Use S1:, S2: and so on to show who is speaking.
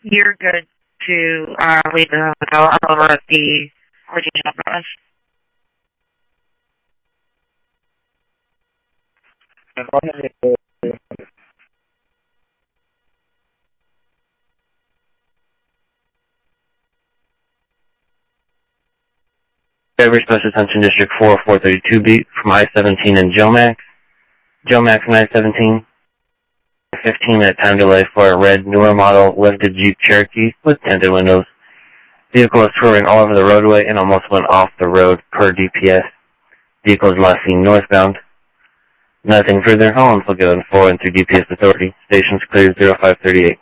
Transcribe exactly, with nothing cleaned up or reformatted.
S1: You're good to uh, leave the hotel. I'm over at the fourteen office.
S2: Every Special Attention District four four thirty-two beat from I seventeen and Jomax. Jomax and I seventeen. fifteen minute time delay for a red, newer model lifted Jeep Cherokee with tinted windows. Vehicle was swerving all over the roadway and almost went off the road per D P S. Vehicle is last seen northbound. Nothing further. All info given for and through D P S authority. Stations clear zero five thirty-eight.